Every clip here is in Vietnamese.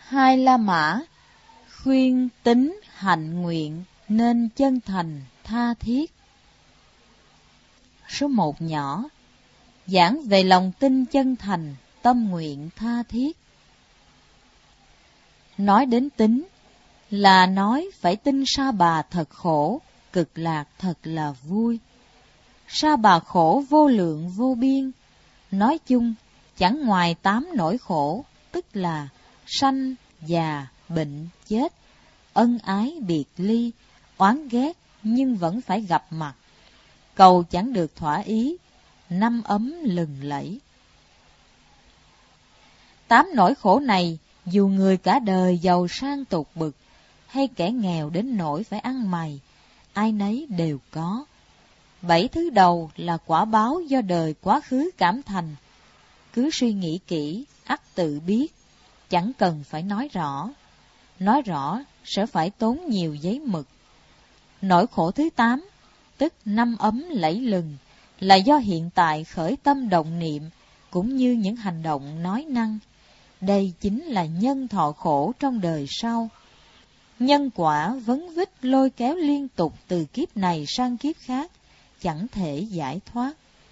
Hai La Mã khuyên tín hạnh nguyện nên chân thành tha thiết. Số 1 nhỏ, giảng về lòng tin chân thành, tâm nguyện tha thiết. Nói đến tín là nói phải tin Sa Bà thật khổ, cực lạc thật là vui. Sa Bà khổ vô lượng vô biên, nói chung chẳng ngoài 8 nỗi khổ, tức là sanh, già, bệnh, chết, ân ái biệt ly, oán ghét nhưng vẫn phải gặp mặt, cầu chẳng được thỏa ý, năm ấm lừng lẫy. 8 nỗi khổ này, dù người cả đời giàu sang tột bực, hay kẻ nghèo đến nỗi phải ăn mày, ai nấy đều có. 7 thứ đầu là quả báo do đời quá khứ cảm thành. Cứ suy nghĩ kỹ, ắt tự biết, chẳng cần phải nói rõ. Nói rõ sẽ phải tốn nhiều giấy mực. Nỗi khổ thứ 8, tức năm ấm lẫy lừng, là do hiện tại khởi tâm động niệm, cũng như những hành động nói năng. Đây chính là nhân thọ khổ trong đời sau. Nhân quả vấn vít lôi kéo liên tục từ kiếp này sang kiếp khác, chẳng thể giải thoát.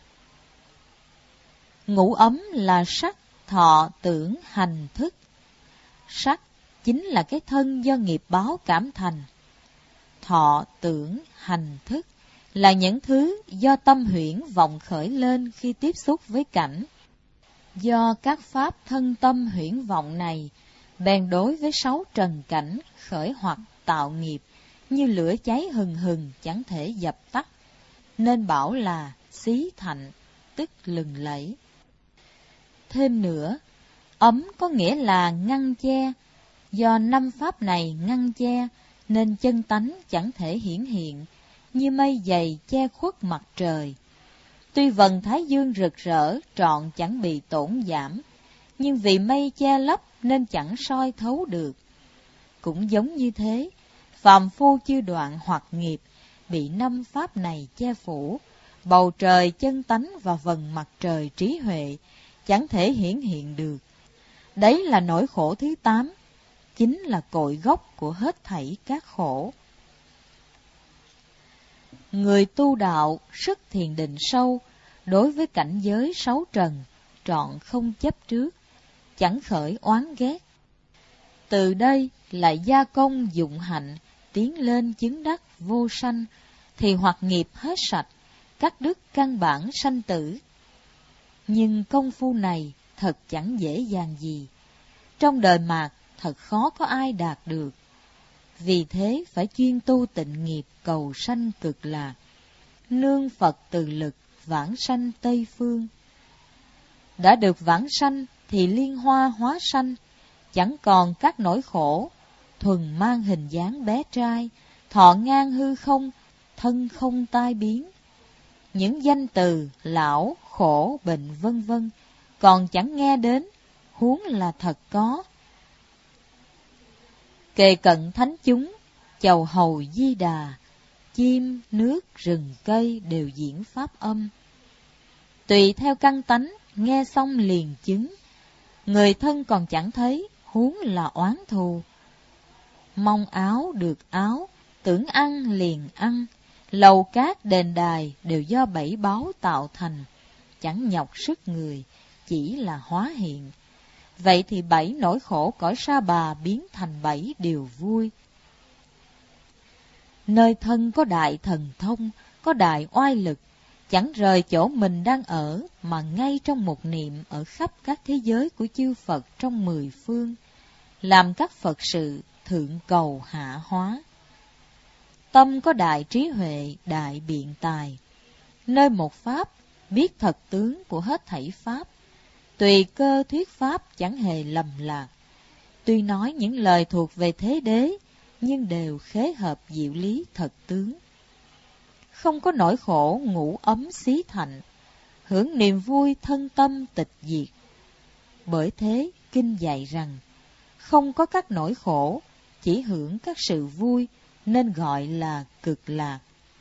Ngũ ấm là sắc, thọ, tưởng, hành, thức. Sắc chính là cái thân do nghiệp báo cảm thành. Thọ, tưởng, hành, thức là những thứ do tâm huyễn vọng khởi lên khi tiếp xúc với cảnh. Do các pháp thân tâm huyễn vọng này, bèn đối với 6 trần cảnh khởi hoặc tạo nghiệp, như lửa cháy hừng hừng chẳng thể dập tắt, nên bảo là xí thạnh, tức lừng lẫy. Thêm nữa, ấm có nghĩa là ngăn che, do 5 pháp này ngăn che, nên chân tánh chẳng thể hiển hiện, như mây dày che khuất mặt trời. Tuy vầng thái dương rực rỡ, trọn chẳng bị tổn giảm, nhưng vì mây che lấp nên chẳng soi thấu được. Cũng giống như thế, phàm phu chưa đoạn hoặc nghiệp, bị 5 pháp này che phủ, bầu trời chân tánh và vầng mặt trời trí huệ, chẳng thể hiển hiện được. Đấy là nỗi khổ thứ 8, chính là cội gốc của hết thảy các khổ. Người tu đạo, sức thiền định sâu, đối với cảnh giới 6 trần, trọn không chấp trước, chẳng khởi oán ghét. Từ đây lại gia công dụng hạnh, tiến lên chứng đắc vô sanh, thì hoặc nghiệp hết sạch, cắt đứt căn bản sanh tử. Nhưng công phu này thật chẳng dễ dàng gì. Trong đời mạt thật khó có ai đạt được. Vì thế phải chuyên tu tịnh nghiệp cầu sanh cực lạc, nương Phật từ lực vãng sanh Tây Phương. Đã được vãng sanh thì liên hoa hóa sanh, chẳng còn các nỗi khổ, thuần mang hình dáng bé trai, thọ ngang hư không, thân không tai biến. Những danh từ lão, khổ, bệnh vân vân còn chẳng nghe đến, huống là thật có. Kề cận thánh chúng, chầu hầu Di Đà, chim, nước, rừng cây đều diễn pháp âm. Tùy theo căn tánh, nghe xong liền chứng, người thân còn chẳng thấy, huống là oán thù. Mong áo được áo, tưởng ăn liền ăn, lầu cát đền đài đều do 7 báo tạo thành, chẳng nhọc sức người, chỉ là hóa hiện. Vậy thì 7 nỗi khổ cõi Sa Bà biến thành 7 điều vui. Nơi thân có đại thần thông, có đại oai lực, chẳng rời chỗ mình đang ở, mà ngay trong một niệm ở khắp các thế giới của chư Phật trong 10 phương, làm các Phật sự thượng cầu hạ hóa. Tâm có đại trí huệ, đại biện tài, nơi một pháp biết thật tướng của hết thảy pháp, tùy cơ thuyết pháp chẳng hề lầm lạc. Tuy nói những lời thuộc về thế đế, nhưng đều khế hợp diệu lý thật tướng. Không có nỗi khổ ngủ ấm xí thạnh, hưởng niềm vui thân tâm tịch diệt. Bởi thế kinh dạy rằng, không có các nỗi khổ, chỉ hưởng các sự vui, nên gọi là cực lạc.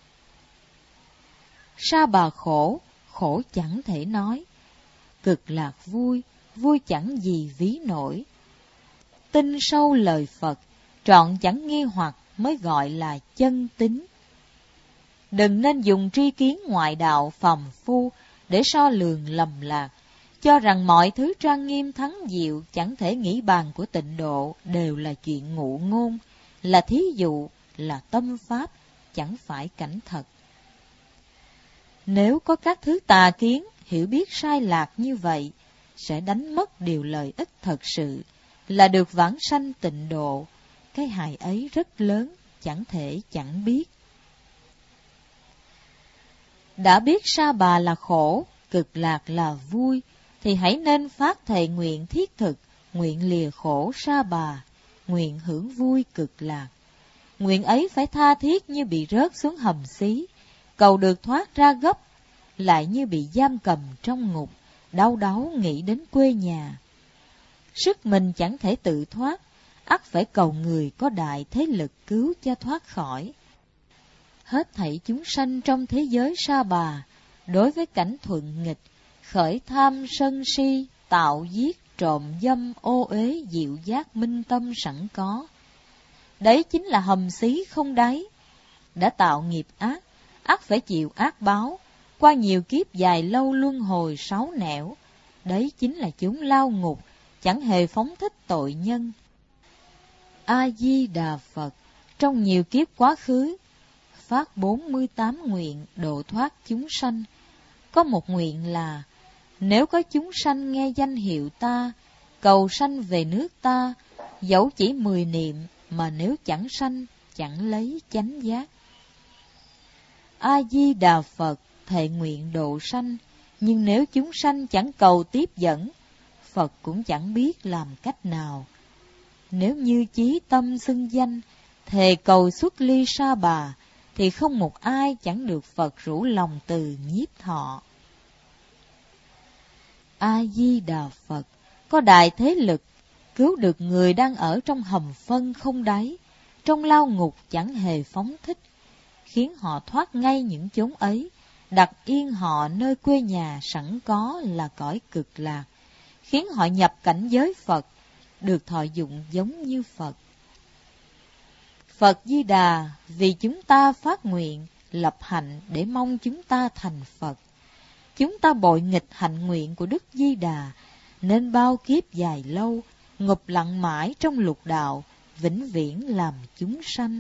Sa Bà khổ, khổ chẳng thể nói. Cực lạc vui, vui chẳng gì ví nổi. tin sâu lời Phật, trọn chẳng nghi hoặc mới gọi là chân tín. Đừng nên dùng tri kiến ngoại đạo phàm phu để so lường lầm lạc, cho rằng mọi thứ trang nghiêm thắng diệu chẳng thể nghĩ bàn của tịnh độ đều là chuyện ngụ ngôn, là thí dụ, là tâm pháp, chẳng phải cảnh thật. Nếu có các thứ tà kiến, hiểu biết sai lạc như vậy, sẽ đánh mất điều lợi ích thật sự, là được vãng sanh tịnh độ. Cái hại ấy rất lớn, chẳng thể chẳng biết. Đã biết Sa Bà là khổ, cực lạc là vui, thì hãy nên phát thệ nguyện thiết thực, nguyện lìa khổ Sa Bà, nguyện hưởng vui cực lạc. Nguyện ấy phải tha thiết như bị rớt xuống hầm xí, cầu được thoát ra gấp, lại như bị giam cầm trong ngục, đau đáu nghĩ đến quê nhà. Sức mình chẳng thể tự thoát, ắt phải cầu người có đại thế lực cứu cho thoát khỏi. Hết thảy chúng sanh trong thế giới Sa Bà, đối với cảnh thuận nghịch, khởi tham sân si, tạo giết, trộm dâm, ô uế, dịu giác minh tâm sẵn có. Đấy chính là hầm xí không đáy. Đã tạo nghiệp ác, ắt phải chịu ác báo, qua nhiều kiếp dài lâu luân hồi sáu nẻo. Đấy chính là chúng lao ngục, chẳng hề phóng thích tội nhân. A-di-đà Phật, trong nhiều kiếp quá khứ, phát 48 nguyện độ thoát chúng sanh. Có một nguyện là, nếu có chúng sanh nghe danh hiệu ta, cầu sanh về nước ta, dẫu chỉ 10 niệm, mà nếu chẳng sanh, chẳng lấy chánh giác. A-di-đà Phật thệ nguyện độ sanh, nhưng nếu chúng sanh chẳng cầu tiếp dẫn, Phật cũng chẳng biết làm cách nào. Nếu như chí tâm xưng danh, thề cầu xuất ly Sa Bà, thì không một ai chẳng được Phật rủ lòng từ nhiếp thọ. A-di-đà Phật, có đại thế lực, cứu được người đang ở trong hầm phân không đáy, trong lao ngục chẳng hề phóng thích, khiến họ thoát ngay những chốn ấy, đặt yên họ nơi quê nhà sẵn có là cõi cực lạc, khiến họ nhập cảnh giới Phật, được thọ dụng giống như Phật. Phật Di Đà vì chúng ta phát nguyện, lập hạnh để mong chúng ta thành Phật. Chúng ta bội nghịch hạnh nguyện của Đức Di Đà, nên bao kiếp dài lâu, ngục lặng mãi trong lục đạo, vĩnh viễn làm chúng sanh.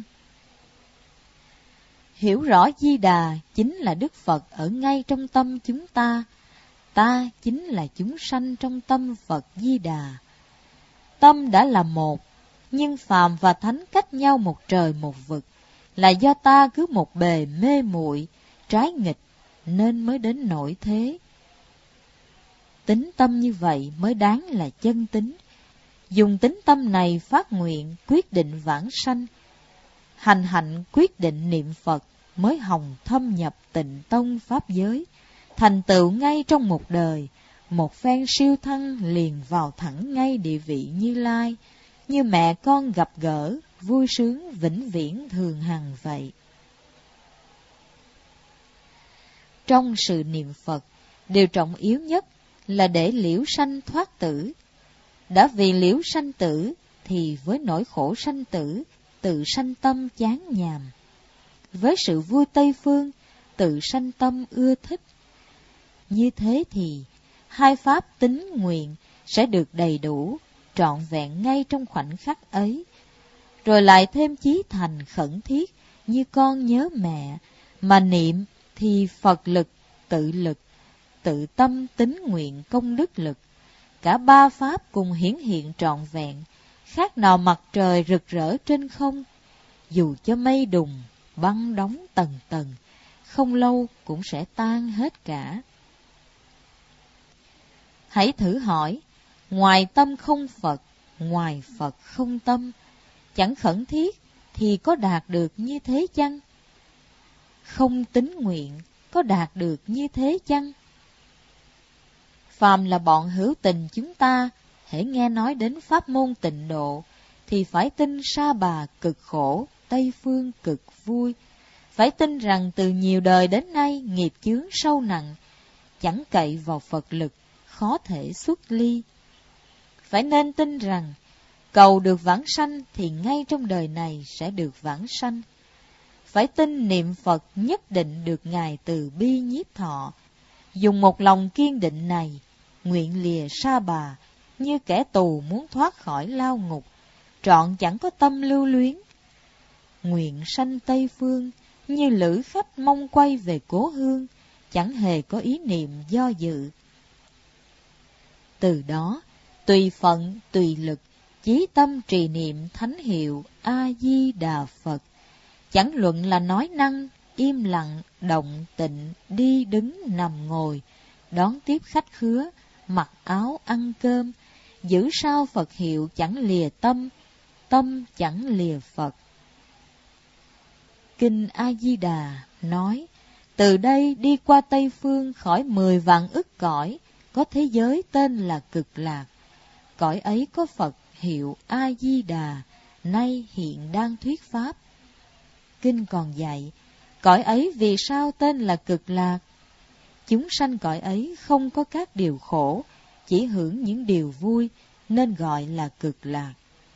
Hiểu rõ Di Đà chính là Đức Phật ở ngay trong tâm chúng ta chính là chúng sanh trong tâm Phật Di Đà. Tâm đã là một, nhưng phàm và thánh cách nhau một trời một vực, là do ta cứ một bề mê muội, trái nghịch, nên mới đến nỗi thế. Tính tâm như vậy mới đáng là chân tín. Dùng tính tâm này phát nguyện, quyết định vãng sanh. Hành hạnh quyết định niệm Phật, mới hồng thâm nhập tịnh tông pháp giới, thành tựu ngay trong một đời, một phen siêu thăng liền vào thẳng ngay địa vị Như Lai, như mẹ con gặp gỡ, vui sướng vĩnh viễn thường hằng vậy. Trong sự niệm Phật, điều trọng yếu nhất là để liễu sanh thoát tử. Đã vì liễu sanh tử, thì với nỗi khổ sanh tử, tự sanh tâm chán nhàm. Với sự vui Tây Phương, tự sanh tâm ưa thích. Như thế thì, hai pháp tín nguyện sẽ được đầy đủ, trọn vẹn ngay trong khoảnh khắc ấy. Rồi lại thêm chí thành khẩn thiết, như con nhớ mẹ, mà niệm thì Phật lực, tự tâm tín nguyện công đức lực. Cả ba pháp cùng hiển hiện trọn vẹn, khác nào mặt trời rực rỡ trên không. Dù cho mây đùng, băng đóng tầng tầng, không lâu cũng sẽ tan hết cả. Hãy thử hỏi, ngoài tâm không Phật, ngoài Phật không tâm, chẳng khẩn thiết thì có đạt được như thế chăng? Không tín nguyện có đạt được như thế chăng? Phàm là bọn hữu tình chúng ta, hễ nghe nói đến pháp môn tịnh độ, thì phải tin Sa Bà cực khổ, Tây Phương cực vui. Phải tin rằng từ nhiều đời đến nay nghiệp chướng sâu nặng, chẳng cậy vào Phật lực, khó thể xuất ly. Phải nên tin rằng cầu được vãng sanh thì ngay trong đời này sẽ được vãng sanh. Phải tin niệm Phật nhất định được Ngài từ bi nhiếp thọ. Dùng một lòng kiên định này, nguyện lìa sa bà, như kẻ tù muốn thoát khỏi lao ngục, trọn chẳng có tâm lưu luyến. Nguyện sanh Tây Phương, như lữ khách mong quay về cố hương, chẳng hề có ý niệm do dự. Từ đó, tùy phận, tùy lực, chí tâm trì niệm thánh hiệu A-di-đà Phật. Chẳng luận là nói năng, im lặng, động, tịnh, đi đứng, nằm ngồi, đón tiếp khách khứa, mặc áo ăn cơm, giữ sao Phật hiệu chẳng lìa tâm, tâm chẳng lìa Phật. Kinh A-di-đà nói, từ đây đi qua Tây Phương khỏi 10 vạn ức cõi, có thế giới tên là Cực Lạc. Cõi ấy có Phật hiệu A-di-đà, nay hiện đang thuyết pháp. Kinh còn dạy, cõi ấy vì sao tên là Cực Lạc? Chúng sanh cõi ấy không có các điều khổ, chỉ hưởng những điều vui, nên gọi là Cực Lạc.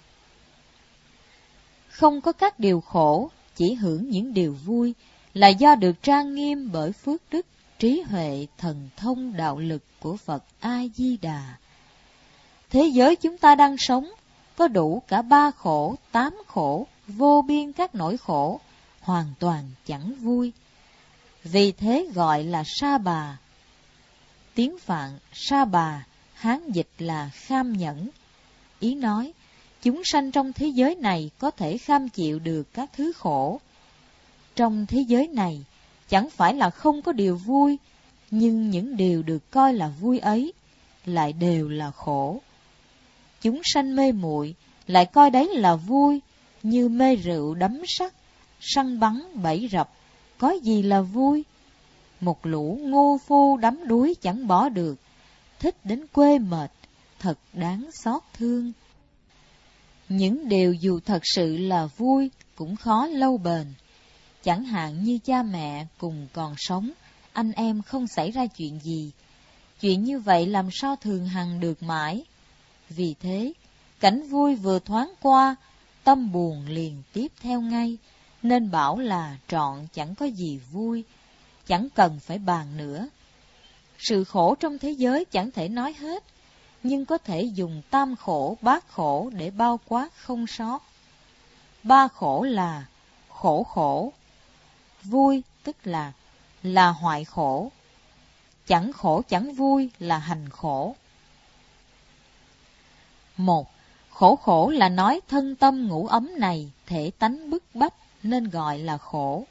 Không có các điều khổ, chỉ hưởng những điều vui, là do được trang nghiêm bởi phước đức, trí huệ, thần thông, đạo lực của Phật A-di-đà. Thế giới chúng ta đang sống, có đủ cả 3 khổ, 8 khổ, vô biên các nỗi khổ, hoàn toàn chẳng vui. Vì thế gọi là sa bà. Tiếng Phạn sa bà, Hán dịch là kham nhẫn. Ý nói, chúng sanh trong thế giới này có thể kham chịu được các thứ khổ. Trong thế giới này, chẳng phải là không có điều vui, nhưng những điều được coi là vui ấy, lại đều là khổ. Chúng sanh mê muội lại coi đấy là vui, như mê rượu đắm sắc, săn bắn bẫy rập, có gì là vui? Một lũ ngu phu đắm đuối chẳng bỏ được, thích đến quê mệt, thật đáng xót thương. Những điều dù thật sự là vui cũng khó lâu bền. Chẳng hạn như cha mẹ cùng còn sống, anh em không xảy ra chuyện gì. Chuyện như vậy làm sao thường hằng được mãi? Vì thế, cảnh vui vừa thoáng qua, tâm buồn liền tiếp theo ngay, nên bảo là trọn chẳng có gì vui, chẳng cần phải bàn nữa. Sự khổ trong thế giới chẳng thể nói hết, nhưng có thể dùng tam khổ, bát khổ để bao quát không sót. 3 khổ là khổ khổ, vui tức là hoại khổ, chẳng khổ chẳng vui là hành khổ. 1. Khổ khổ là nói thân tâm ngủ ấm này thể tánh bức bách nên gọi là khổ.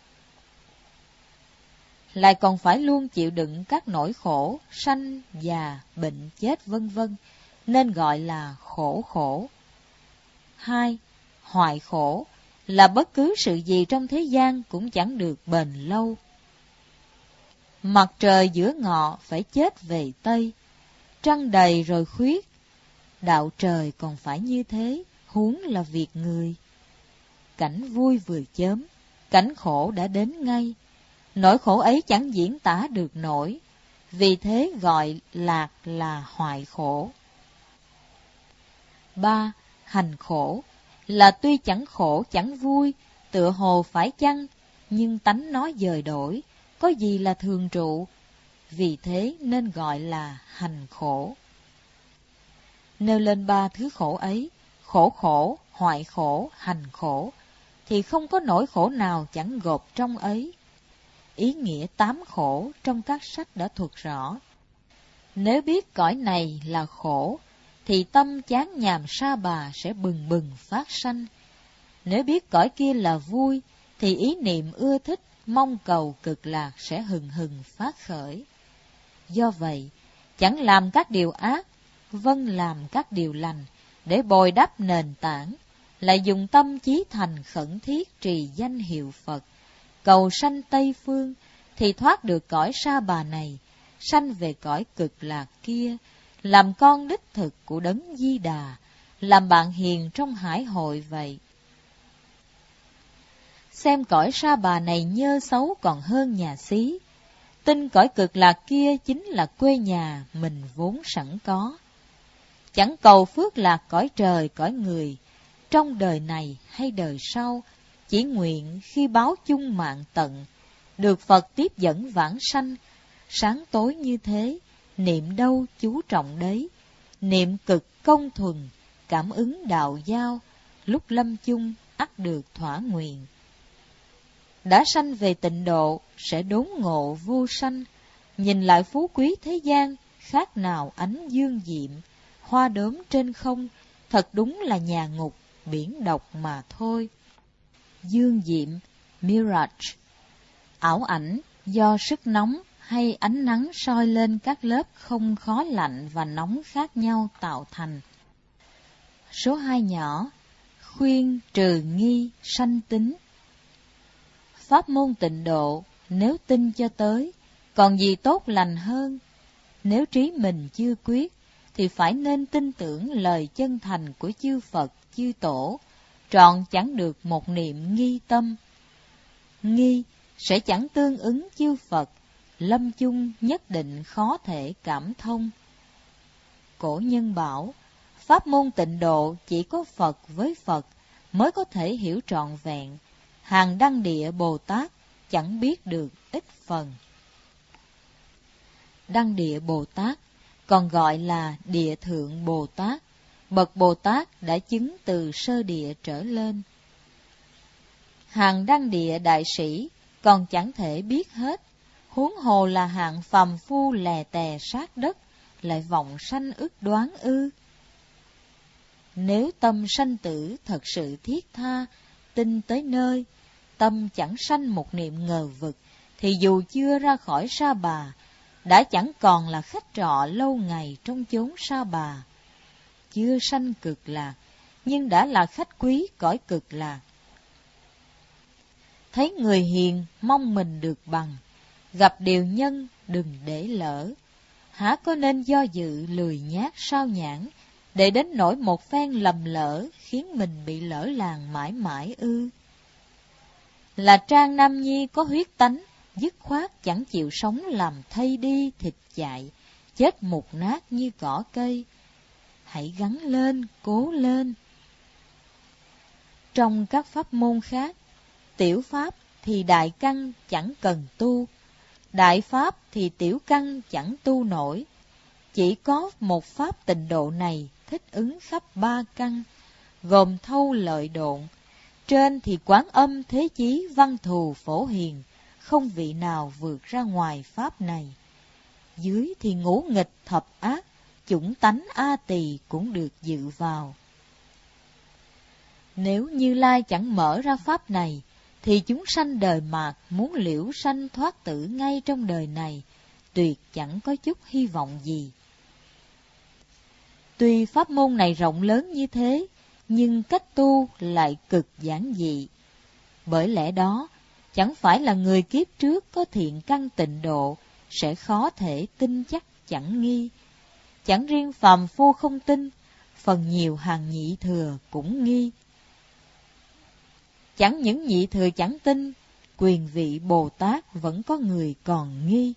Lại còn phải luôn chịu đựng các nỗi khổ, sanh, già, bệnh, chết vân vân, nên gọi là khổ khổ. 2. Hoại khổ là bất cứ sự gì trong thế gian cũng chẳng được bền lâu. Mặt trời giữa ngọ phải chết về Tây, trăng đầy rồi khuyết, đạo trời còn phải như thế, huống là việc người. Cảnh vui vừa chớm, cảnh khổ đã đến ngay, nỗi khổ ấy chẳng diễn tả được nổi, vì thế gọi lạc là hoại khổ. 3. Hành khổ là tuy chẳng khổ chẳng vui, tựa hồ phải chăng, nhưng tánh nó dời đổi, có gì là thường trụ, vì thế nên gọi là hành khổ. Nêu lên 3 thứ khổ ấy, khổ khổ, hoại khổ, hành khổ, thì không có nỗi khổ nào chẳng gộp trong ấy. Ý nghĩa 8 khổ trong các sách đã thuật rõ. Nếu biết cõi này là khổ, thì tâm chán nhàm sa bà sẽ bừng bừng phát sanh. Nếu biết cõi kia là vui, thì ý niệm ưa thích, mong cầu cực lạc sẽ hừng hừng phát khởi. Do vậy, chẳng làm các điều ác, vâng làm các điều lành, để bồi đắp nền tảng, lại dùng tâm chí thành khẩn thiết trì danh hiệu Phật, cầu sanh Tây Phương, thì thoát được cõi sa bà này, sanh về cõi cực lạc kia, làm con đích thực của Đấng Di Đà, làm bạn hiền trong hải hội vậy. Xem cõi sa bà này nhơ xấu còn hơn nhà xí, tin cõi cực lạc kia chính là quê nhà mình vốn sẵn có. chẳng cầu phước lạc cõi trời cõi người, trong đời này hay đời sau, chỉ nguyện khi báo chung mạng tận, được Phật tiếp dẫn vãng sanh. Sáng tối như thế, niệm đâu chú trọng đấy, niệm cực công thuần, cảm ứng đạo giao, lúc lâm chung ắt được thỏa nguyện. Đã sanh về tịnh độ, sẽ đốn ngộ vô sanh, nhìn lại phú quý thế gian, khác nào ánh dương diệm, hoa đốm trên không, thật đúng là nhà ngục, biển độc mà thôi. Dương diệm, mirage, ảo ảnh do sức nóng hay ánh nắng soi lên các lớp không khó lạnh và nóng khác nhau tạo thành. Số 2 nhỏ, khuyên trừ nghi sanh tính. Pháp môn tịnh độ, nếu tin cho tới, còn gì tốt lành hơn. Nếu trí mình chưa quyết, thì phải nên tin tưởng lời chân thành của chư Phật, chư Tổ, trọn chẳng được một niệm nghi tâm. Nghi sẽ chẳng tương ứng chư Phật, lâm chung nhất định khó thể cảm thông. Cổ nhân bảo, pháp môn tịnh độ chỉ có Phật với Phật mới có thể hiểu trọn vẹn, hàng đăng địa Bồ Tát chẳng biết được ít phần. Đăng địa Bồ Tát còn gọi là địa thượng Bồ Tát, bậc Bồ Tát đã chứng từ sơ địa trở lên. Hàng đăng địa đại sĩ còn chẳng thể biết hết, huống hồ là hạng phàm phu lè tè sát đất, lại vọng sanh ức đoán ư. Nếu tâm sanh tử thật sự thiết tha, tin tới nơi, tâm chẳng sanh một niệm ngờ vực, thì dù chưa ra khỏi Sa Bà, đã chẳng còn là khách trọ lâu ngày trong chốn Sa Bà. Chưa sanh cực lạc, nhưng đã là khách quý cõi cực lạc. Thấy người hiền mong mình được bằng, gặp điều nhân đừng để lỡ. Há có nên do dự lười nhác sao nhãn, để đến nỗi một phen lầm lỡ khiến mình bị lỡ làng mãi mãi ư? Là Trang Nam Nhi có huyết tánh, dứt khoát chẳng chịu sống làm thây đi thịt chạy, chết mục nát như cỏ cây. Hãy gắng lên, cố lên. Trong các pháp môn khác, tiểu pháp thì đại căn chẳng cần tu, đại pháp thì tiểu căn chẳng tu nổi. Chỉ có một pháp tịnh độ này thích ứng khắp ba căn, gồm thâu lợi độn. Trên thì Quán Âm Thế Chí Văn Thù Phổ Hiền, không vị nào vượt ra ngoài pháp này. Dưới thì ngũ nghịch thập ác, chủng tánh A Tỳ cũng được dự vào. Nếu Như Lai chẳng mở ra pháp này, thì chúng sanh đời mạt muốn liễu sanh thoát tử ngay trong đời này, tuyệt chẳng có chút hy vọng gì. Tuy pháp môn này rộng lớn như thế, nhưng cách tu lại cực giản dị. Bởi lẽ đó, chẳng phải là người kiếp trước có thiện căn tịnh độ sẽ khó thể tin chắc chẳng nghi. Chẳng riêng phàm phu không tin, phần nhiều hàng nhị thừa cũng nghi. Chẳng những nhị thừa chẳng tin, quyền vị Bồ Tát vẫn có người còn nghi.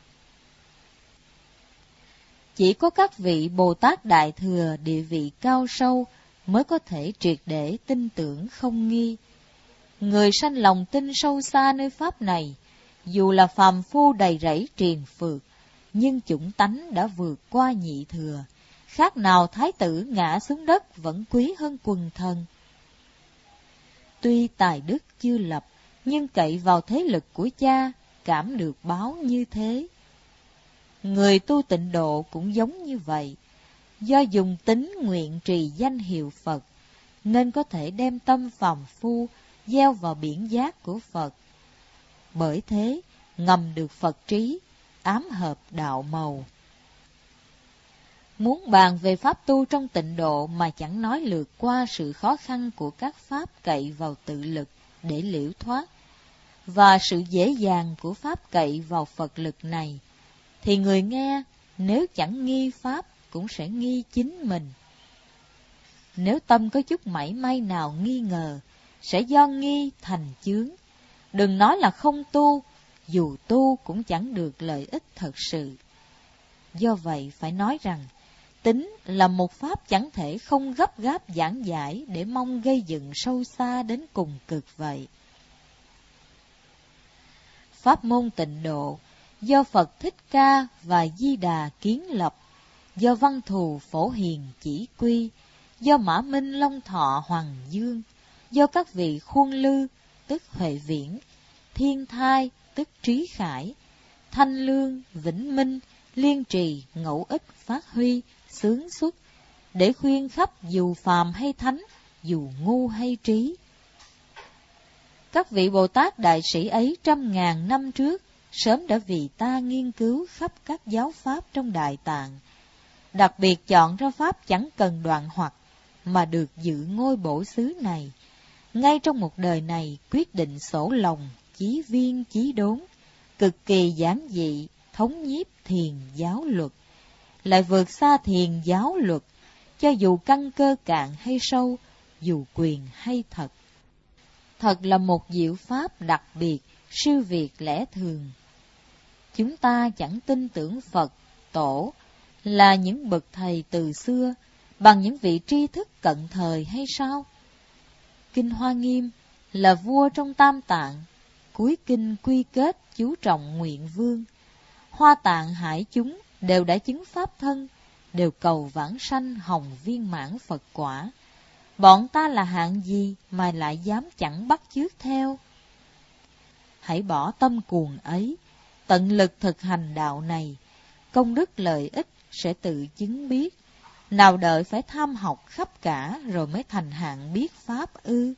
Chỉ có các vị Bồ Tát Đại Thừa địa vị cao sâu mới có thể triệt để tin tưởng không nghi. Người sanh lòng tin sâu xa nơi pháp này, dù là phàm phu đầy rẫy triền phược, nhưng chủng tánh đã vượt qua nhị thừa, khác nào thái tử ngã xuống đất vẫn quý hơn quần thần. Tuy tài đức chưa lập, nhưng cậy vào thế lực của cha, cảm được báo như thế. Người tu tịnh độ cũng giống như vậy, do dùng tín nguyện trì danh hiệu Phật, nên có thể đem tâm phàm phu gieo vào biển giác của Phật. Bởi thế, ngầm được Phật trí, ám hợp đạo màu. Muốn bàn về pháp tu trong tịnh độ mà chẳng nói lượt qua sự khó khăn của các pháp cậy vào tự lực để liễu thoát, và sự dễ dàng của pháp cậy vào Phật lực này, thì người nghe nếu chẳng nghi pháp cũng sẽ nghi chính mình. Nếu tâm có chút mảy may nào nghi ngờ, sẽ do nghi thành chướng. Đừng nói là không tu, dù tu cũng chẳng được lợi ích thật sự. Do vậy phải nói rằng, tính là một pháp chẳng thể không gấp gáp giảng giải để mong gây dựng sâu xa đến cùng cực vậy. Pháp môn Tịnh Độ do Phật Thích Ca và Di Đà kiến lập, do Văn Thù Phổ Hiền chỉ quy, do Mã Minh Long Thọ Hoàng Dương, do các vị Khuôn Lư tức Huệ Viễn, Thiên Thai tức Trí Khải, Thanh Lương, Vĩnh Minh, Liên Trì, Ngẫu Ích phát huy, xướng xuất, để khuyên khắp dù phàm hay thánh, dù ngu hay trí. Các vị Bồ Tát Đại Sĩ ấy 100.000 năm trước sớm đã vì ta nghiên cứu khắp các giáo pháp trong Đại Tạng, đặc biệt chọn ra pháp chẳng cần đoạn hoặc mà được dự ngôi bổ xứ này, ngay trong một đời này quyết định sổ lòng, chí viên chí đốn, cực kỳ giản dị, thống nhiếp thiền giáo luật, lại vượt xa thiền giáo luật, cho dù căn cơ cạn hay sâu, dù quyền hay thật. Thật là một diệu pháp đặc biệt, siêu việt lẽ thường. Chúng ta chẳng tin tưởng Phật, Tổ là những bậc thầy từ xưa bằng những vị tri thức cận thời hay sao? Kinh Hoa Nghiêm là vua trong Tam Tạng, cuối kinh quy kết chú trọng nguyện vương. Hoa Tạng Hải chúng đều đã chứng pháp thân, đều cầu vãng sanh hồng viên mãn Phật quả. Bọn ta là hạng gì mà lại dám chẳng bắt chước theo? Hãy bỏ tâm cuồng ấy, tận lực thực hành đạo này, công đức lợi ích sẽ tự chứng biết. Nào đợi phải tham học khắp cả rồi mới thành hạng biết pháp ư?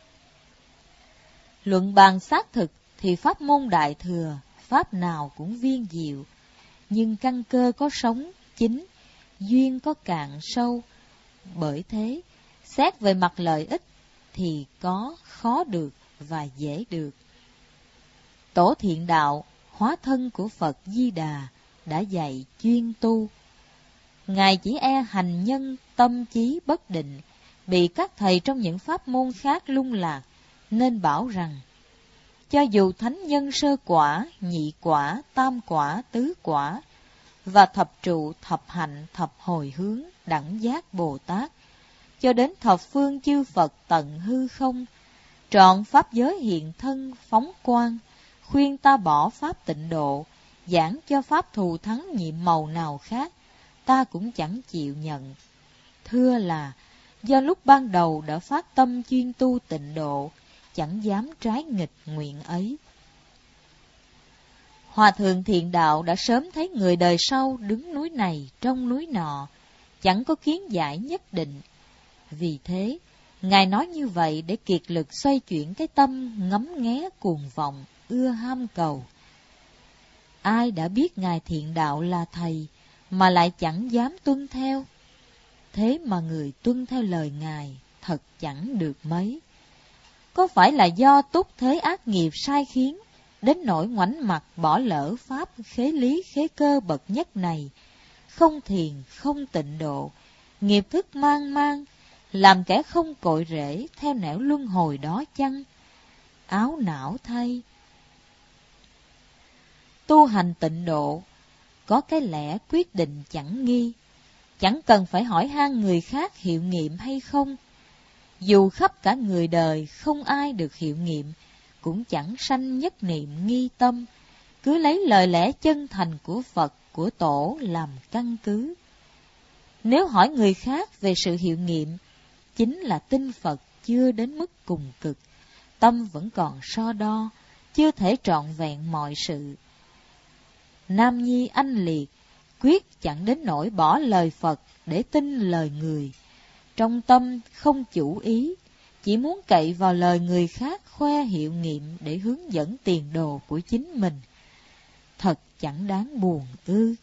Luận bàn xác thực thì pháp môn Đại Thừa, pháp nào cũng viên diệu, nhưng căn cơ có sống chính, duyên có cạn sâu. Bởi thế, xét về mặt lợi ích thì có khó được và dễ được. Tổ Thiện Đạo, hóa thân của Phật Di Đà, đã dạy chuyên tu. Ngài chỉ e hành nhân tâm trí bất định, bị các thầy trong những pháp môn khác lung lạc, nên bảo rằng, cho dù thánh nhân sơ quả, nhị quả, tam quả, tứ quả, và thập trụ, thập hạnh, thập hồi hướng, đẳng giác Bồ Tát, cho đến thập phương chư Phật tận hư không, trọn pháp giới hiện thân phóng quang, khuyên ta bỏ pháp Tịnh Độ, giảng cho pháp thù thắng nhiệm màu nào khác, ta cũng chẳng chịu nhận. Thưa là, do lúc ban đầu đã phát tâm chuyên tu Tịnh Độ, chẳng dám trái nghịch nguyện ấy. Hòa Thượng Thiện Đạo đã sớm thấy người đời sau đứng núi này trong núi nọ, chẳng có kiến giải nhất định. Vì thế, Ngài nói như vậy để kiệt lực xoay chuyển cái tâm ngấm nghé cuồng vọng, ưa ham cầu. Ai đã biết Ngài Thiện Đạo là thầy mà lại chẳng dám tuân theo? Thế mà người tuân theo lời Ngài thật chẳng được mấy. Có phải là do túc thế ác nghiệp sai khiến, đến nỗi ngoảnh mặt bỏ lỡ pháp khế lý khế cơ bậc nhất này, không thiền không Tịnh Độ, nghiệp thức mang mang, làm kẻ không cội rễ theo nẻo luân hồi đó chăng? Áo não thay. Tu hành Tịnh Độ có cái lẽ quyết định chẳng nghi, chẳng cần phải hỏi han người khác hiệu nghiệm hay không. Dù khắp cả người đời không ai được hiệu nghiệm, cũng chẳng sanh nhất niệm nghi tâm, cứ lấy lời lẽ chân thành của Phật, của Tổ làm căn cứ. Nếu hỏi người khác về sự hiệu nghiệm, chính là tin Phật chưa đến mức cùng cực, tâm vẫn còn so đo, chưa thể trọn vẹn mọi sự. Nam nhi anh liệt, quyết chẳng đến nỗi bỏ lời Phật để tin lời người. Trong tâm không chủ ý, chỉ muốn cậy vào lời người khác khoe hiệu nghiệm để hướng dẫn tiền đồ của chính mình. Thật chẳng đáng buồn ư.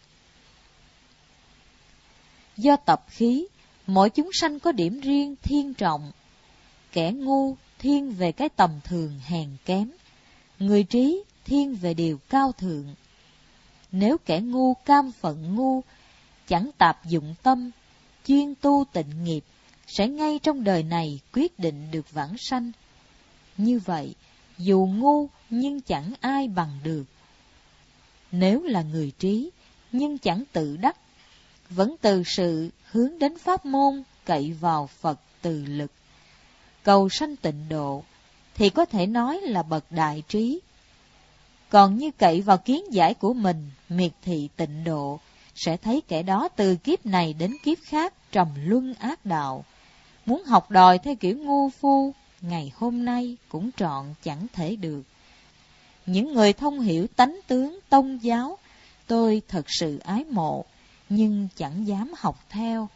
Do tập khí, mỗi chúng sanh có điểm riêng thiên trọng. Kẻ ngu thiên về cái tầm thường hèn kém, người trí thiên về điều cao thượng. Nếu kẻ ngu cam phận ngu, chẳng tạp dụng tâm, chuyên tu tịnh nghiệp, sẽ ngay trong đời này quyết định được vãng sanh. Như vậy, dù ngu nhưng chẳng ai bằng được. Nếu là người trí, nhưng chẳng tự đắc, vẫn từ sự hướng đến pháp môn cậy vào Phật từ lực. Cầu sanh tịnh độ thì có thể nói là bậc đại trí. Còn như cậy vào kiến giải của mình, miệt thị tịnh độ, sẽ thấy kẻ đó từ kiếp này đến kiếp khác trầm luân ác đạo. Muốn học đòi theo kiểu ngu phu, ngày hôm nay cũng trọn chẳng thể được. Những người thông hiểu tánh tướng tông giáo, tôi thật sự ái mộ, nhưng chẳng dám học theo.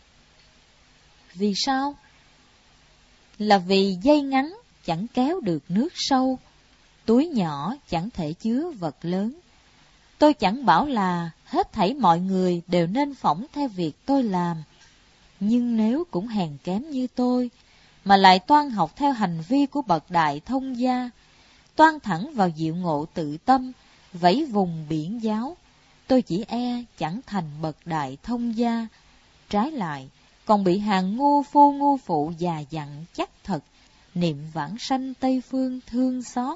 Vì sao? Là vì dây ngắn chẳng kéo được nước sâu, túi nhỏ chẳng thể chứa vật lớn. Tôi chẳng bảo là hết thảy mọi người đều nên phỏng theo việc tôi làm, nhưng nếu cũng hèn kém như tôi, mà lại toan học theo hành vi của bậc đại thông gia, toan thẳng vào diệu ngộ tự tâm, vẫy vùng biển giáo, tôi chỉ chẳng thành bậc đại thông gia. Trái lại, còn bị hàng ngu phụ già dặn chắc thật, niệm vãng sanh Tây Phương thương xót.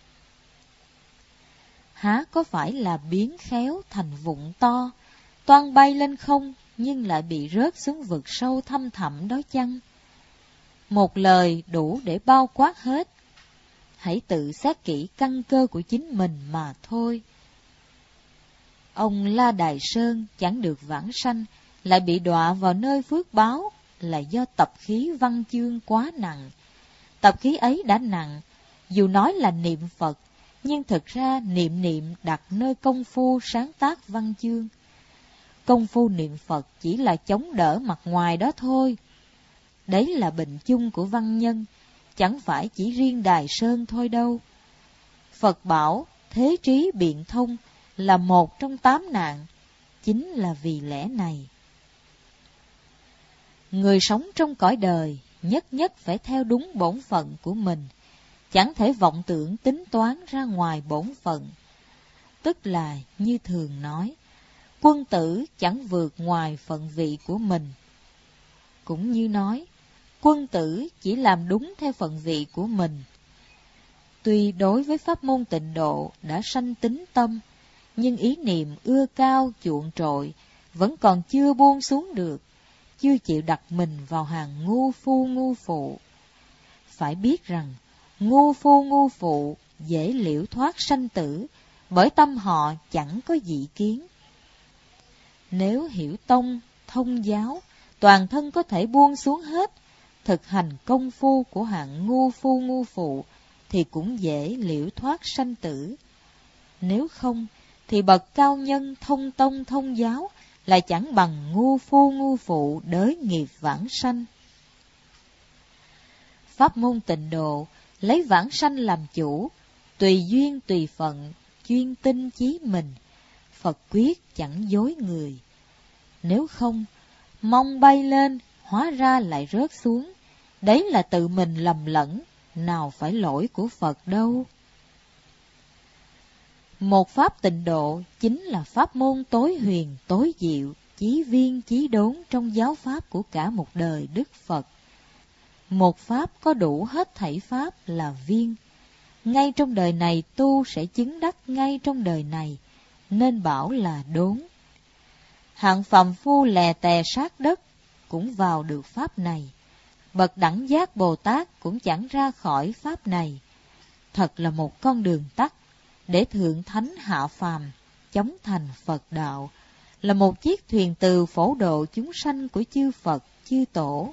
Há có phải là biến khéo thành vụng to, toan bay lên không nhưng lại bị rớt xuống vực sâu thăm thẳm đó chăng? Một lời đủ để bao quát hết. Hãy tự xét kỹ căn cơ của chính mình mà thôi. Ông La Đài Sơn chẳng được vãng sanh, lại bị đọa vào nơi phước báo, là do tập khí văn chương quá nặng. Tập khí ấy đã nặng, dù nói là niệm Phật, nhưng thực ra niệm đặt nơi công phu sáng tác văn chương. Công phu niệm Phật chỉ là chống đỡ mặt ngoài đó thôi. Đấy là bệnh chung của văn nhân, chẳng phải chỉ riêng Đài Sơn thôi đâu. Phật bảo thế trí biện thông là một trong 8 nạn, chính là vì lẽ này. Người sống trong cõi đời nhất phải theo đúng bổn phận của mình, chẳng thể vọng tưởng tính toán ra ngoài bổn phận. Tức là như thường nói, quân tử chẳng vượt ngoài phận vị của mình. Cũng như nói, quân tử chỉ làm đúng theo phận vị của mình. Tuy đối với pháp môn tịnh độ đã sanh tín tâm, nhưng ý niệm ưa cao chuộng trội vẫn còn chưa buông xuống được, chưa chịu đặt mình vào hàng ngu phụ. Phải biết rằng, ngu phụ dễ liễu thoát sanh tử, bởi tâm họ chẳng có dị kiến. Nếu hiểu tông, thông giáo, toàn thân có thể buông xuống hết, thực hành công phu của hạng ngu phụ, thì cũng dễ liễu thoát sanh tử. Nếu không, thì bậc cao nhân thông tông thông giáo lại chẳng bằng ngu phụ đới nghiệp vãng sanh. Pháp môn tịnh độ lấy vãng sanh làm chủ, tùy duyên tùy phận, chuyên tinh chí mình. Phật quyết chẳng dối người. Nếu không, mong bay lên, hóa ra lại rớt xuống. Đấy là tự mình lầm lẫn, nào phải lỗi của Phật đâu. Một pháp tịnh độ chính là pháp môn tối huyền, tối diệu, chí viên, chí đốn trong giáo pháp của cả một đời Đức Phật. Một pháp có đủ hết thảy pháp là viên. Ngay trong đời này tu sẽ chứng đắc ngay trong đời này, nên bảo là đốn. Hạng phàm phu lè tè sát đất cũng vào được pháp này. Bậc đẳng giác Bồ Tát cũng chẳng ra khỏi pháp này. Thật là một con đường tắt để thượng thánh hạ phàm, chống thành Phật đạo, là một chiếc thuyền từ phổ độ chúng sanh của chư Phật, chư Tổ.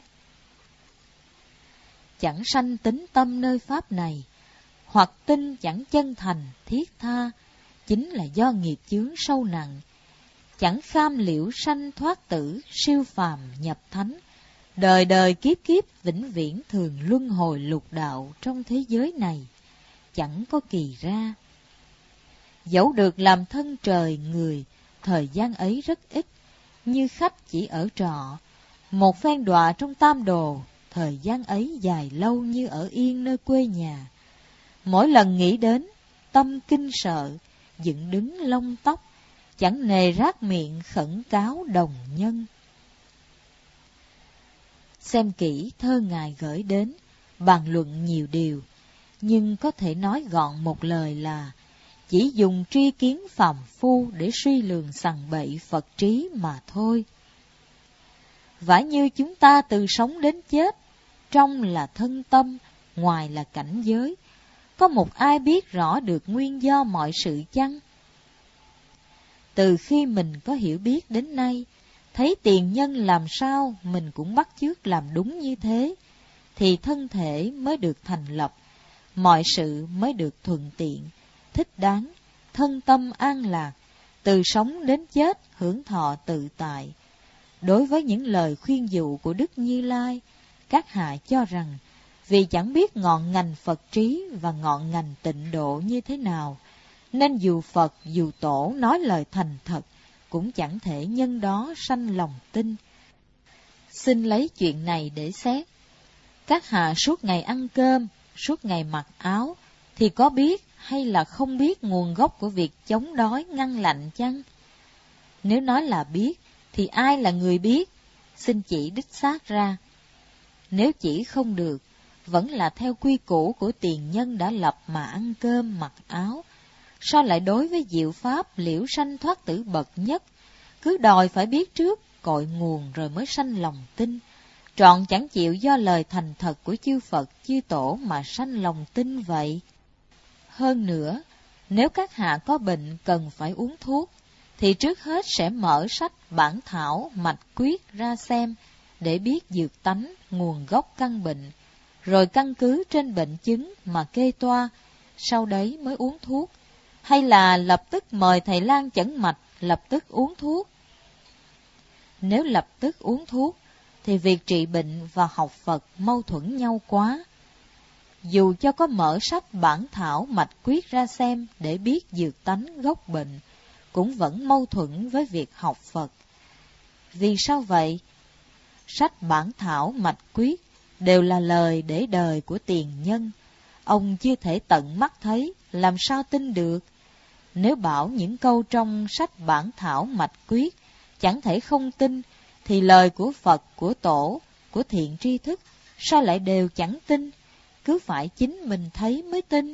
Chẳng sanh tín tâm nơi pháp này, hoặc tin chẳng chân thành, thiết tha, chính là do nghiệp chướng sâu nặng. Chẳng kham liễu sanh thoát tử, siêu phàm nhập thánh, đời đời kiếp kiếp vĩnh viễn thường luân hồi lục đạo trong thế giới này, chẳng có kỳ ra. Dẫu được làm thân trời người, thời gian ấy rất ít, như khách chỉ ở trọ. Một phen đọa trong tam đồ, thời gian ấy dài lâu như ở yên nơi quê nhà. Mỗi lần nghĩ đến, tâm kinh sợ, dựng đứng lông tóc, chẳng nề rát miệng khẩn cáo đồng nhân. Xem kỹ thơ Ngài gửi đến, bàn luận nhiều điều, nhưng có thể nói gọn một lời là chỉ dùng tri kiến phàm phu để suy lường sằng bậy Phật trí mà thôi. Vả như chúng ta từ sống đến chết, trong là thân tâm, ngoài là cảnh giới, có một ai biết rõ được nguyên do mọi sự chăng? Từ khi mình có hiểu biết đến nay, thấy tiền nhân làm sao mình cũng bắt chước làm đúng như thế, thì thân thể mới được thành lập, mọi sự mới được thuận tiện, thích đáng, thân tâm an lạc, từ sống đến chết hưởng thọ tự tại. Đối với những lời khuyên dụ của Đức Như Lai, các hạ cho rằng vì chẳng biết ngọn ngành Phật trí và ngọn ngành tịnh độ như thế nào, nên dù Phật dù Tổ nói lời thành thật, cũng chẳng thể nhân đó sanh lòng tin. Xin lấy chuyện này để xét. Các hạ suốt ngày ăn cơm, suốt ngày mặc áo, thì có biết hay là không biết nguồn gốc của việc chống đói ngăn lạnh chăng? Nếu nói là biết, thì ai là người biết? Xin chỉ đích xác ra. Nếu chỉ không được, vẫn là theo quy củ của tiền nhân đã lập mà ăn cơm mặc áo, sao lại đối với diệu pháp liễu sanh thoát tử bậc nhất, cứ đòi phải biết trước cội nguồn rồi mới sanh lòng tin, trọn chẳng chịu do lời thành thật của chư Phật chư Tổ mà sanh lòng tin vậy? Hơn nữa, nếu các hạ có bệnh cần phải uống thuốc, thì trước hết sẽ mở sách bản thảo mạch quyết ra xem, để biết dược tánh, nguồn gốc căn bệnh, rồi căn cứ trên bệnh chứng mà kê toa, sau đấy mới uống thuốc, hay là lập tức mời thầy lang chẩn mạch, lập tức uống thuốc? Nếu lập tức uống thuốc, thì việc trị bệnh và học Phật mâu thuẫn nhau quá. Dù cho có mở sách bản thảo mạch quyết ra xem để biết dược tánh gốc bệnh, cũng vẫn mâu thuẫn với việc học Phật. Vì sao vậy? Sách bản thảo mạch quyết đều là lời để đời của tiền nhân. Ông chưa thể tận mắt thấy, làm sao tin được? Nếu bảo những câu trong sách bản thảo mạch quyết chẳng thể không tin, thì lời của Phật, của Tổ, của thiện tri thức sao lại đều chẳng tin? Cứ phải chính mình thấy mới tin.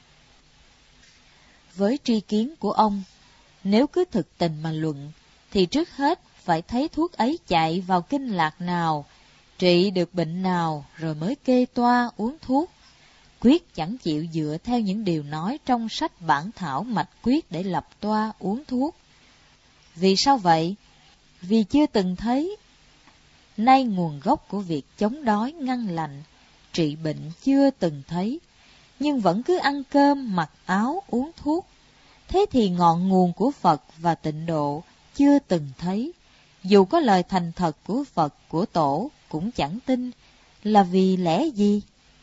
Với tri kiến của ông, nếu cứ thực tình mà luận, thì trước hết phải thấy thuốc ấy chạy vào kinh lạc nào, trị được bệnh nào, rồi mới kê toa uống thuốc. Quyết chẳng chịu dựa theo những điều nói trong sách bản thảo mạch quyết để lập toa uống thuốc. Vì sao vậy? Vì chưa từng thấy. Nay nguồn gốc của việc chống đói ngăn lạnh, trị bệnh chưa từng thấy, nhưng vẫn cứ ăn cơm, mặc áo, uống thuốc. Thế thì ngọn nguồn của Phật và tịnh độ chưa từng thấy. Dù có lời thành thật của Phật, của Tổ cũng chẳng tin, là vì lẽ gì?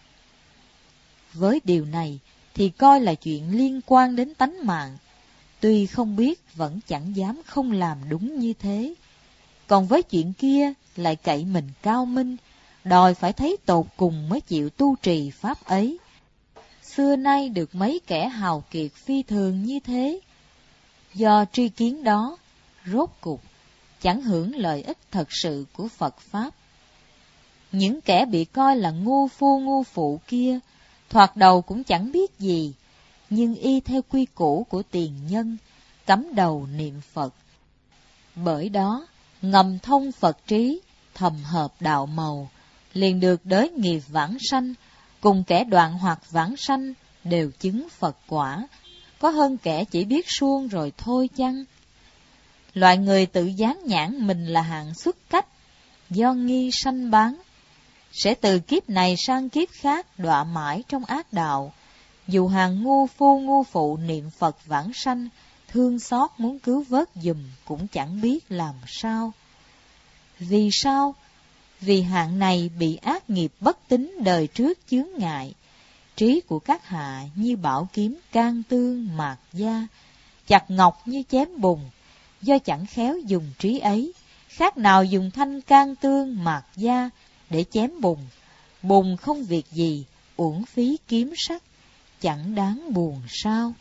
Với điều này thì coi là chuyện liên quan đến tánh mạng, tuy không biết vẫn chẳng dám không làm đúng như thế. Còn với chuyện kia lại cậy mình cao minh, đòi phải thấy tột cùng mới chịu tu trì pháp ấy. Xưa nay được mấy kẻ hào kiệt phi thường như thế. Do tri kiến đó, rốt cục chẳng hưởng lợi ích thật sự của Phật Pháp. Những kẻ bị coi là ngu phu ngu phụ kia, thoạt đầu cũng chẳng biết gì, nhưng y theo quy củ của tiền nhân, cắm đầu niệm Phật. Bởi đó, ngầm thông Phật trí, thầm hợp đạo màu, liền được đới nghiệp vãng sanh, cùng kẻ đoạn hoặc vãng sanh đều chứng Phật quả, có hơn kẻ chỉ biết suông rồi thôi chăng? Loại người tự dán nhãn mình là hạng xuất cách, do nghi sanh bán, sẽ từ kiếp này sang kiếp khác đọa mãi trong ác đạo. Dù hàng ngu phu ngu phụ niệm Phật vãng sanh, thương xót muốn cứu vớt giùm cũng chẳng biết làm sao. Vì sao? Vì hạng này bị ác nghiệp bất tín đời trước chướng ngại. Trí của các hạ như bảo kiếm can tương mạt da, chặt ngọc như chém bùn. Do chẳng khéo dùng trí ấy, khác nào dùng thanh can tương mạt da để chém bùn. Bùn không việc gì, uổng phí kiếm sắc, chẳng đáng buồn sao?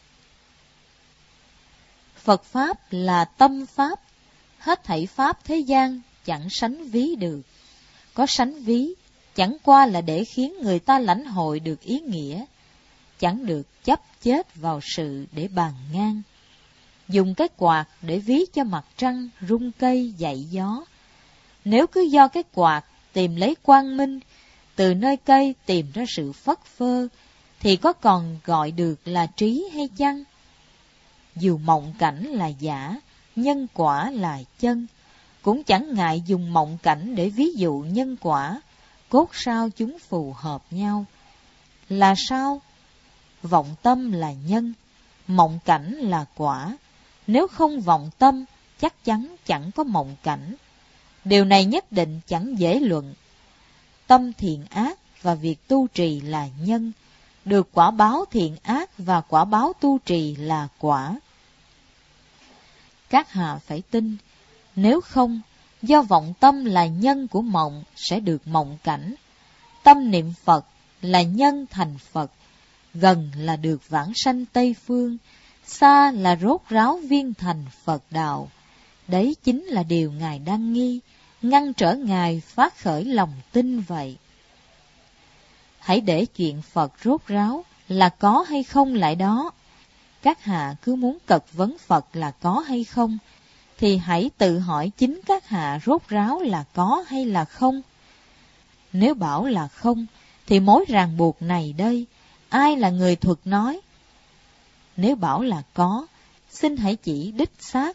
Phật Pháp là tâm Pháp, hết thảy Pháp thế gian chẳng sánh ví được. Có sánh ví, chẳng qua là để khiến người ta lãnh hội được ý nghĩa. chẳng được chấp chết vào sự để bàn ngang. Dùng cái quạt để ví cho mặt trăng rung cây dậy gió. Nếu cứ do cái quạt tìm lấy quang minh, từ nơi cây tìm ra sự phất phơ, thì có còn gọi được là trí hay chăng? Dù mộng cảnh là giả, nhân quả là chân, cũng chẳng ngại dùng mộng cảnh để ví dụ nhân quả, cốt sao chúng phù hợp nhau. Là sao? Vọng tâm là nhân, mộng cảnh là quả. Nếu không vọng tâm, chắc chắn chẳng có mộng cảnh. Điều này nhất định chẳng dễ luận. Tâm thiện ác và việc tu trì là nhân, được quả báo thiện ác và quả báo tu trì là quả. Các hạ phải tin, nếu không, do vọng tâm là nhân của mộng sẽ được mộng cảnh. Tâm niệm Phật là nhân thành Phật, gần là được vãng sanh Tây Phương, xa là rốt ráo viên thành Phật đạo. Đấy chính là điều Ngài đang nghi, ngăn trở Ngài phát khởi lòng tin vậy. Hãy để chuyện Phật rốt ráo là có hay không lại đó. Các hạ cứ muốn cật vấn Phật là có hay không, thì hãy tự hỏi chính các hạ rốt ráo là có hay là không. Nếu bảo là không, thì mối ràng buộc này đây, ai là người thuật nói? Nếu bảo là có, xin hãy chỉ đích xác.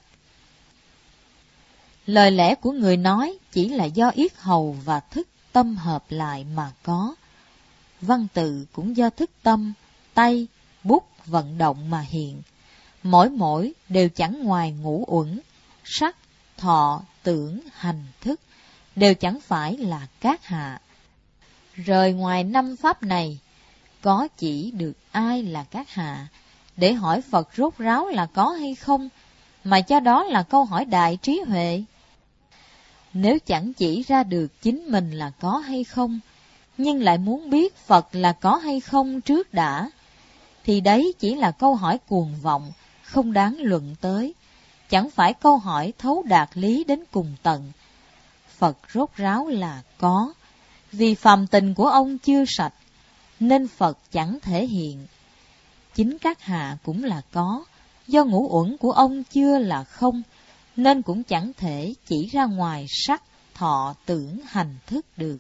Lời lẽ của người nói chỉ là do yết hầu và thức tâm hợp lại mà có. Văn tự cũng do thức tâm, tay, bút vận động mà hiện. Mỗi đều chẳng ngoài ngũ uẩn, sắc, thọ, tưởng, hành, thức, đều chẳng phải là các hạ. Rời ngoài năm pháp này, có chỉ được ai là các hạ, để hỏi Phật rốt ráo là có hay không, mà cho đó là câu hỏi đại trí huệ. Nếu chẳng chỉ ra được chính mình là có hay không, nhưng lại muốn biết Phật là có hay không trước đã, thì đấy chỉ là câu hỏi cuồng vọng, không đáng luận tới, chẳng phải câu hỏi thấu đạt lý đến cùng tận. Phật rốt ráo là có, vì phàm tình của ông chưa sạch, nên Phật chẳng thể hiện. Chính các hạ cũng là có, do ngũ uẩn của ông chưa là không, nên cũng chẳng thể chỉ ra ngoài sắc, thọ, tưởng, hành, thức được.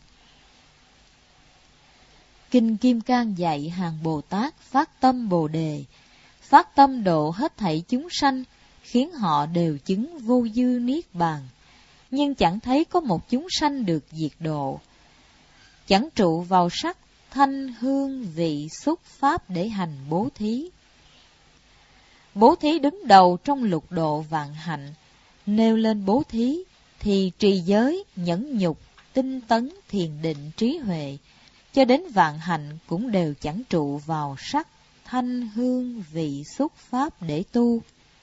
Kinh Kim Cang dạy hàng Bồ Tát phát tâm Bồ Đề, phát tâm độ hết thảy chúng sanh, khiến họ đều chứng vô dư niết bàn, nhưng chẳng thấy có một chúng sanh được diệt độ. Chẳng trụ vào sắc, thanh, hương, vị, xúc, pháp để hành bố thí. Bố thí đứng đầu trong lục độ vạn hạnh, nêu lên bố thí thì trì giới, nhẫn nhục, tinh tấn, thiền định, trí huệ, cho đến vạn hạnh cũng đều chẳng trụ vào sắc, thanh, hương, vị, xúc, pháp để tu.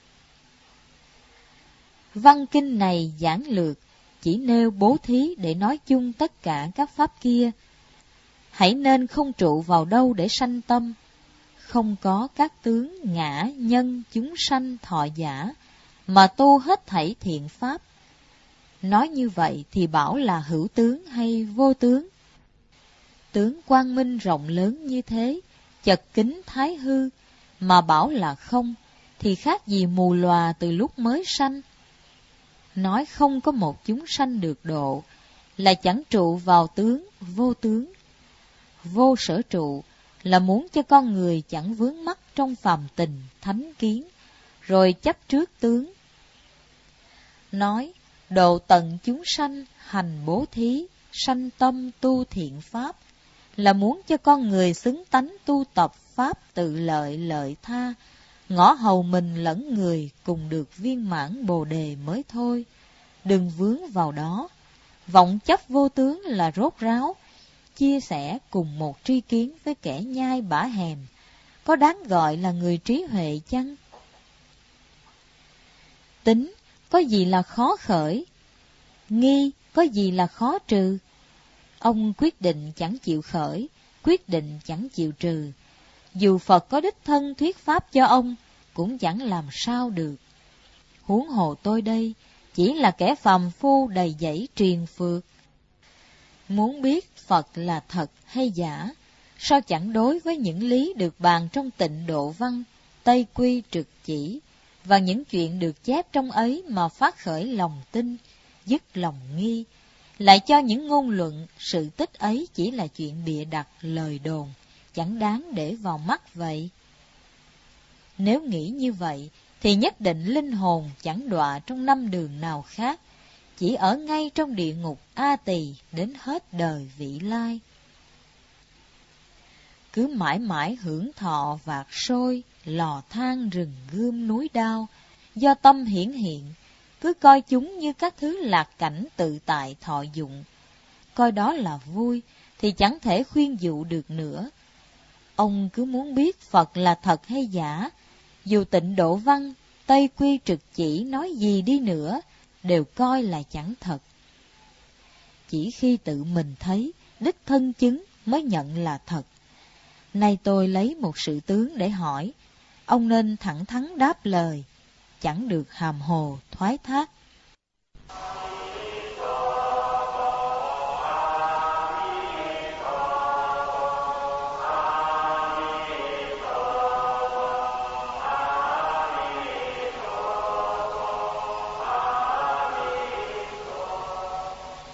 Văn kinh này giản lược, chỉ nêu bố thí để nói chung tất cả các pháp kia. Hãy nên không trụ vào đâu để sanh tâm, không có các tướng, ngã, nhân, chúng sanh, thọ giả, mà tu hết thảy thiện pháp. Nói như vậy thì bảo là hữu tướng hay vô tướng? Tướng quang minh rộng lớn như thế, chật kính thái hư, mà bảo là không, thì khác gì mù lòa từ lúc mới sanh. Nói không có một chúng sanh được độ, là chẳng trụ vào tướng, vô tướng. Vô sở trụ là muốn cho con người chẳng vướng mắc trong phàm tình, thánh kiến, rồi chấp trước tướng. Nói độ tận chúng sanh, hành bố thí, sanh tâm tu thiện pháp, là muốn cho con người xứng tánh tu tập pháp tự lợi lợi tha, ngõ hầu mình lẫn người cùng được viên mãn Bồ Đề mới thôi. Đừng vướng vào đó. Vọng chấp vô tướng là rốt ráo, chia sẻ cùng một tri kiến với kẻ nhai bả hèm, có đáng gọi là người trí huệ chăng? Tính có gì là khó khởi? Nghi có gì là khó trừ? Ông quyết định chẳng chịu khởi, quyết định chẳng chịu trừ. Dù Phật có đích thân thuyết pháp cho ông, cũng chẳng làm sao được. Huống hồ tôi đây, chỉ là kẻ phàm phu đầy dẫy triền phược. Muốn biết Phật là thật hay giả, sao chẳng đối với những lý được bàn trong Tịnh Độ Văn, Tây Quy Trực Chỉ, và những chuyện được chép trong ấy mà phát khởi lòng tin, dứt lòng nghi, lại cho những ngôn luận, sự tích ấy chỉ là chuyện bịa đặt, lời đồn, chẳng đáng để vào mắt vậy. Nếu nghĩ như vậy, thì nhất định linh hồn chẳng đọa trong 5 đường nào khác, chỉ ở ngay trong địa ngục A Tỳ đến hết đời vị lai. Cứ mãi mãi hưởng thọ vạc sôi, lò than rừng gươm núi đao, do tâm hiển hiện, cứ coi chúng như các thứ lạc cảnh tự tại thọ dụng. Coi đó là vui, thì chẳng thể khuyên dụ được nữa. Ông cứ muốn biết Phật là thật hay giả, dù Tịnh Độ Văn, Tây Quy Trực Chỉ nói gì đi nữa, đều coi là chẳng thật. Chỉ khi tự mình thấy, đích thân chứng mới nhận là thật. Nay tôi lấy một sự tướng để hỏi, ông nên thẳng thắn đáp lời, chẳng được hàm hồ thoái thác.